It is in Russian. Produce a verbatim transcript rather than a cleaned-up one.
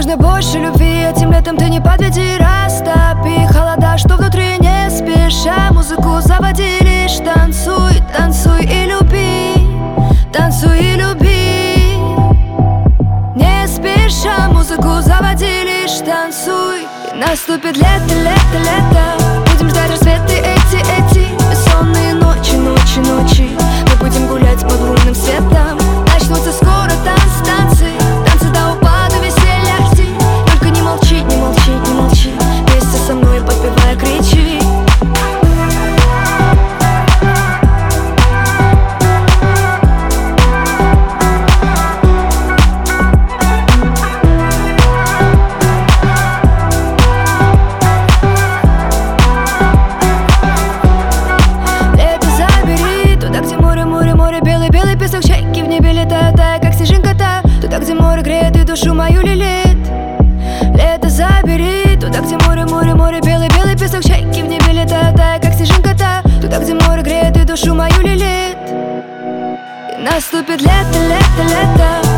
нужно больше любви, этим летом ты не подведи. Растопи холода, что внутри, не спеша музыку заводи. Лишь танцуй, танцуй и люби, танцуй и люби. Не спеша музыку заводи, лишь танцуй. И наступит лето, лето, лето. Будем ждать рассветы эти, эти бессонные ночи, ночи, ночи. Мы будем гулять под лунным светом. Начнутся скоро танцы, танцы, танцы до упаду веселья жди. Только не молчи, не молчи, не молчи. Вместе со мной подпевая кричи. Лето забери, туда, где море, море, море, белый, белый песок, чайки в небе летают, тая, как снежинка-то. Туда, где море греет и душу мою лелеет. Лето забери, туда, где море, море, море, белый, белый песок, чайки в небе летают, тая, как снежинка-то. Туда, где море греет и душу мою лелеет. И наступит лето, лето, лето.